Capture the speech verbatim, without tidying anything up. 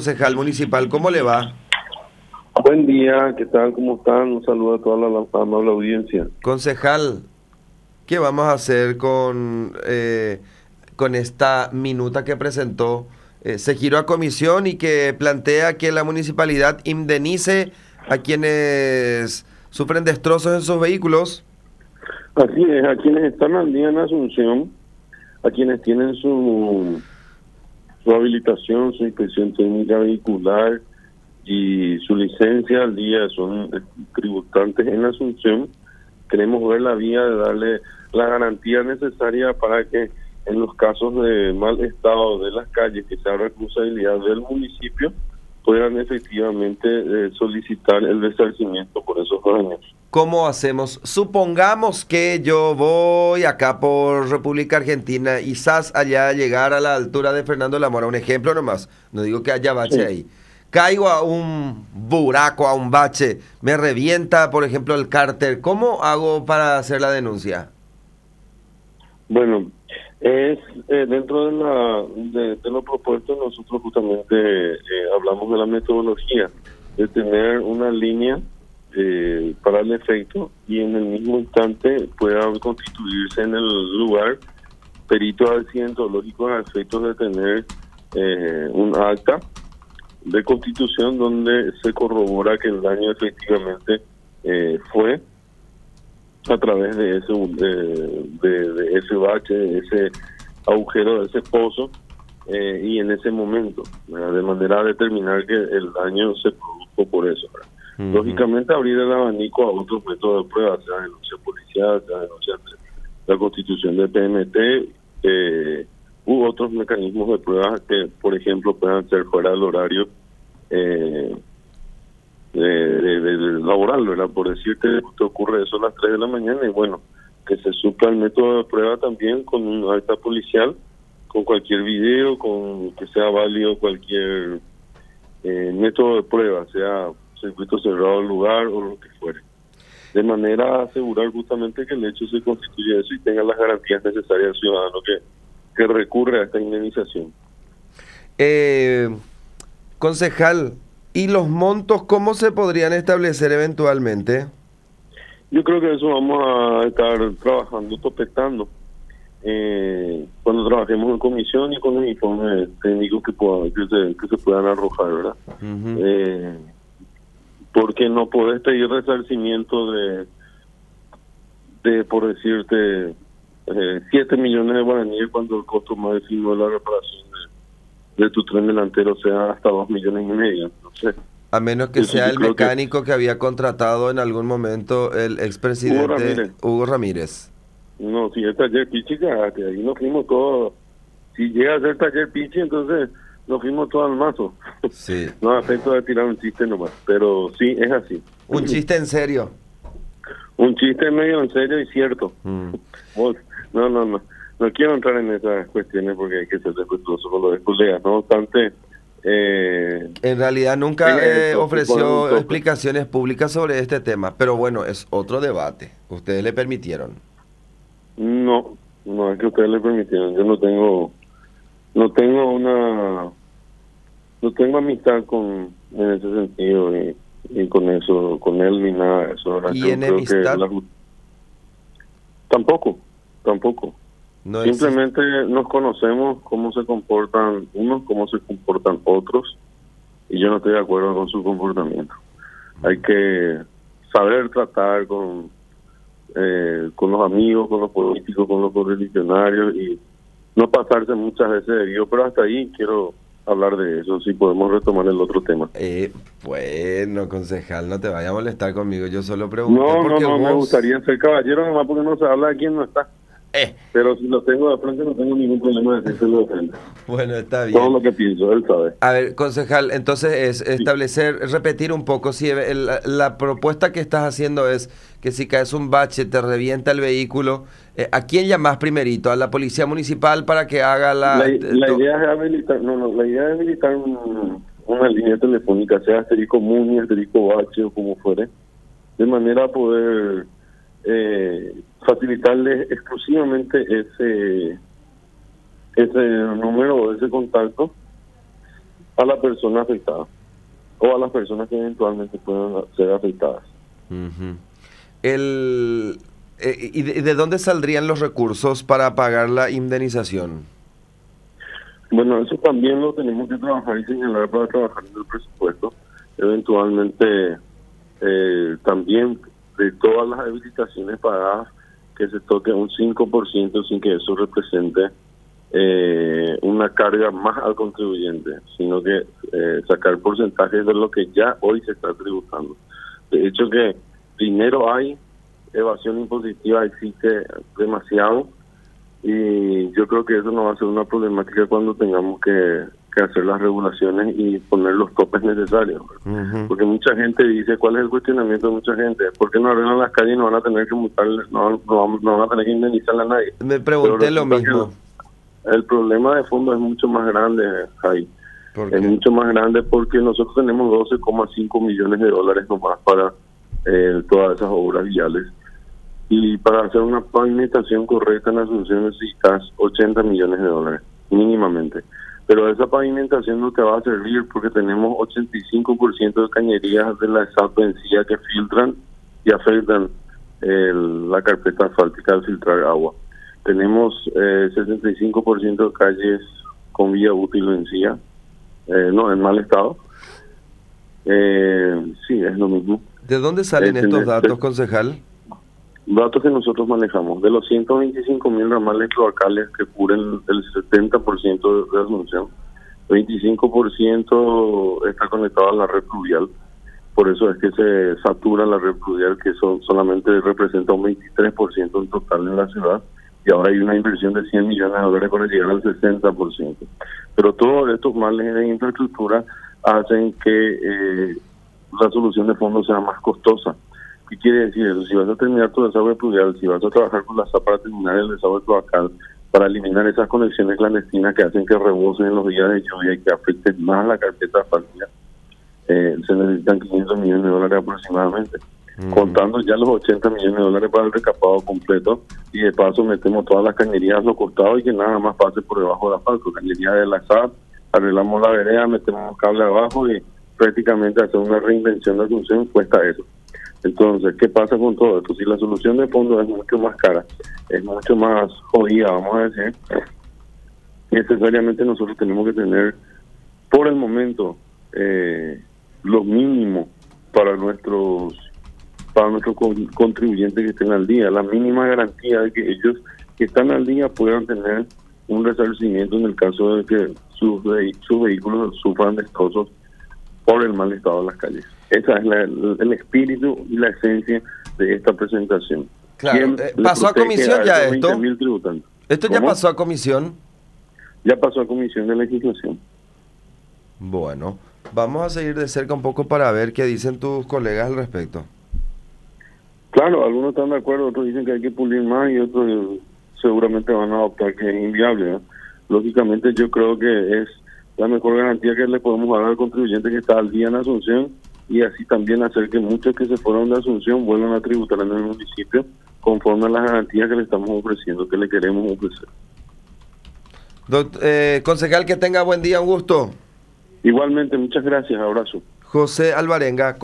Concejal municipal, ¿cómo le va? Buen día, ¿qué tal? ¿Cómo están? Un saludo a toda la amable audiencia. Concejal, ¿qué vamos a hacer con, eh, con esta minuta que presentó? Eh, se giró a comisión y que plantea que la municipalidad indemnice a quienes sufren destrozos en sus vehículos. Así es, a quienes están al día en Asunción, a quienes tienen su, su habilitación, su inspección técnica vehicular y su licencia al día, son tributantes en Asunción, queremos ver la vía de darle la garantía necesaria para que en los casos de mal estado de las calles, que sea responsabilidad del municipio, puedan efectivamente eh, solicitar el resarcimiento por esos daños. ¿Cómo hacemos? Supongamos que yo voy acá por República Argentina y S A S allá llegar a la altura de Fernando de la Mora, un ejemplo nomás, no digo que haya bache Sí. ahí. Caigo a un buraco, a un bache, me revienta, por ejemplo, el cárter. ¿Cómo hago para hacer la denuncia? Bueno, es eh, dentro de, la, de, de lo propuesto, nosotros justamente eh, hablamos de la metodología, de tener una línea eh, para el efecto y en el mismo instante pueda constituirse en el lugar peritos accidentológicos a efectos de tener eh, un acta de constitución donde se corrobora que el daño efectivamente eh, fue a través de ese de, de, de ese bache, de ese agujero, de ese pozo, eh, y en ese momento, ¿verdad? De manera a determinar que el daño se produjo por eso, ¿verdad? Uh-huh. Lógicamente abrir el abanico a otros métodos de prueba, sea denuncia policial, sea denuncia de la constitución de P M T, eh, u otros mecanismos de prueba que, por ejemplo, puedan ser fuera del horario eh, de, de, de, de laboral, ¿verdad? Por decirte, te ocurre eso a las tres de la mañana y bueno, que se supla el método de prueba también con una acta policial, con cualquier video, con que sea válido cualquier eh, método de prueba, sea circuito cerrado del lugar o lo que fuere, de manera a asegurar justamente que el hecho se constituye eso y tenga las garantías necesarias al ciudadano que, que recurre a esta indemnización. Eh, concejal, ¿y los montos cómo se podrían establecer eventualmente? Yo creo que eso vamos a estar trabajando, topetando, eh, cuando trabajemos en comisión y con los informes técnicos que, puedan, que, se, que se puedan arrojar, ¿verdad? Uh-huh. Eh, porque no podés pedir resarcimiento de, de por decirte, eh, siete millones de guaraníes cuando el costo máximo de la reparación de, de tu tren delantero sea hasta dos millones y medio, no sé. A menos que sea el mecánico que... que había contratado en algún momento el expresidente Hugo Ramírez. Hugo Ramírez. No, si es taller Pichi, que ahí nos fuimos todos. Si llega a ser taller Pichi, entonces nos fuimos todos al mazo. Sí. No afecto de tirar un chiste nomás, pero sí, es así. ¿Un chiste en serio? Un chiste medio en serio y cierto. Mm. Vos, no, no, no. No quiero entrar en esas cuestiones porque hay que ser respetuoso con los colegas. No obstante... Eh, en realidad nunca eh, ofreció explicaciones públicas sobre este tema, pero bueno, es otro debate. ¿Ustedes le permitieron? No, no es que ustedes le permitieron. Yo no tengo, no tengo una, no tengo amistad con en ese sentido y, y con eso, con él ni nada de eso. ¿Y Yo enemistad? La, tampoco, tampoco. No Simplemente existe. Nos conocemos cómo se comportan unos, cómo se comportan otros, y yo no estoy de acuerdo con su comportamiento. Hay que saber tratar con eh, con los amigos, con los políticos, con los correligionarios y no pasarse muchas veces de Dios, pero hasta ahí quiero hablar de eso, si podemos retomar el otro tema. Eh, bueno, concejal, no te vayas a molestar conmigo, yo solo pregunto. No, no, no, vos... me gustaría ser caballero nomás porque no se habla de quién no está. Eh. Pero si lo tengo de frente no tengo ningún problema de decirlo de frente. Bueno, está bien. Todo lo que pienso, él sabe. A ver, concejal, entonces es establecer, sí. repetir un poco, si el, la propuesta que estás haciendo es que si caes un bache, te revienta el vehículo, eh, ¿a quién llamás primerito? ¿A la policía municipal para que haga la...? La, la idea es habilitar, no, no, la idea es habilitar un, una línea telefónica, sea asterisco Muni, asterisco bache o como fuere, de manera a poder... Eh, facilitarles exclusivamente ese ese número o ese contacto a la persona afectada o a las personas que eventualmente puedan ser afectadas. Uh-huh. El, eh, ¿y de, de dónde saldrían los recursos para pagar la indemnización? Bueno, eso también lo tenemos que trabajar y señalar para trabajar en el presupuesto. Eventualmente, eh, también de todas las habilitaciones pagadas, que se toque un cinco por ciento sin que eso represente eh, una carga más al contribuyente, sino que eh, sacar porcentajes de lo que ya hoy se está tributando. De hecho que dinero hay, evasión impositiva existe demasiado, y yo creo que eso no va a ser una problemática cuando tengamos que, que hacer las regulaciones y poner los topes necesarios. Uh-huh. Porque mucha gente dice, ¿cuál es el cuestionamiento de mucha gente? ¿Por qué no arreglan las calles y no van a tener que multarle, no, no, no van a tener que indemnizarle a nadie? Me pregunté lo mismo. El problema de fondo es mucho más grande, Jai. Es mucho más grande porque nosotros tenemos doce coma cinco millones de dólares nomás para eh, todas esas obras viales. Y para hacer una pavimentación correcta en Asunción necesitas ochenta millones de dólares, mínimamente. Pero esa pavimentación no te va a servir porque tenemos ochenta y cinco por ciento de cañerías de la SAP vencida que filtran y afectan el, la carpeta asfáltica al filtrar agua. Tenemos eh, sesenta y cinco por ciento de calles con vía útil vencida, eh, no, en mal estado. Eh, sí, es lo mismo. ¿De dónde salen eh, estos datos, concejal? Datos que nosotros manejamos. De los ciento veinticinco mil ramales cloacales que cubren el setenta por ciento de Asunción, veinticinco por ciento está conectado a la red pluvial. Por eso es que se satura la red pluvial, que son, solamente representa un veintitrés por ciento en total en la ciudad. Y ahora hay una inversión de cien millones de dólares para llegar al sesenta por ciento. Pero todos estos males de infraestructura hacen que eh, la solución de fondo sea más costosa. ¿Qué quiere decir eso? Si vas a terminar tu desagüe pluvial, si vas a trabajar con la S A P para terminar el desagüe cloacal, para eliminar esas conexiones clandestinas que hacen que rebosen en los días de lluvia y que afecten más la carpeta asfáltica, eh, se necesitan quinientos millones de dólares aproximadamente. Mm. Contando ya los ochenta millones de dólares para el recapado completo, y de paso metemos todas las cañerías a los costados y que nada más pase por debajo del asfalto. Cañería de la S A P, arreglamos la vereda, metemos cable abajo y prácticamente hacer una reinvención de Asunción cuesta eso. Entonces, ¿qué pasa con todo esto? Si la solución de fondo es mucho más cara, es mucho más jodida, vamos a decir, necesariamente nosotros tenemos que tener, por el momento, eh, lo mínimo para nuestros para nuestros contribuyentes que estén al día, la mínima garantía de que ellos que están al día puedan tener un resarcimiento en el caso de que sus, sus vehículos sufran destrozos por el mal estado de las calles. Ese es la, el, el espíritu y la esencia de esta presentación. Claro, eh, pasó a comisión ya a esto. Esto ya ¿Cómo? pasó a comisión. Ya pasó a comisión de legislación. Bueno, vamos a seguir de cerca un poco para ver qué dicen tus colegas al respecto. Claro, algunos están de acuerdo, otros dicen que hay que pulir más y otros eh, seguramente van a optar que es inviable, ¿no? Lógicamente yo creo que es la mejor garantía que le podemos dar al contribuyente que está al día en Asunción, y así también hacer que muchos que se fueron de Asunción vuelvan a tributar en el municipio conforme a las garantías que le estamos ofreciendo, que le queremos ofrecer. Doctor, eh, concejal, que tenga buen día, un gusto. Igualmente, muchas gracias, abrazo. José Alvarenga.